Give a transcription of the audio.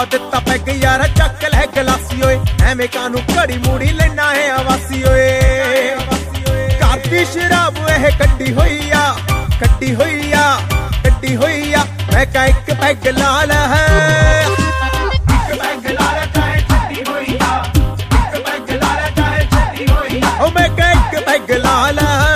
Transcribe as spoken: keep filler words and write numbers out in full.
ਦਿੱਤਾ ਪੈਗ ਯਾਰ ਚੱਕ ਲੈ ਗਲਾਸੀ ਓਏ ਐਵੇਂ ਕਾਨੂੰ ਘੜੀ ਮੂੜੀ ਲੈਣਾ ਹੈ ਆਵਾਸੀ ਓਏ ਘਰ ਦੀ ਸ਼ਰਾਬ ਇਹ ਕੱਢੀ ਹੋਈ ਆ ਕੱਢੀ ਹੋਈ ਆ ਕੱਢੀ ਹੋਈ ਆ ਮੈਂ ਕਾ ਇੱਕ ਪੈਗ ਲਾ ਲੈ ਇੱਕ ਪੈਗ ਲਾ ਲੈ ਚਾਹੇ ਛੱਡੀ ਹੋਈ ਆ ਇੱਕ ਪੈਗ ਲਾ ਲੈ ਚਾਹੇ ਛੱਡੀ ਹੋਈ ਆ ਓ ਮੈਂ ਕਾ ਇੱਕ ਪੈਗ ਲਾ ਲੈ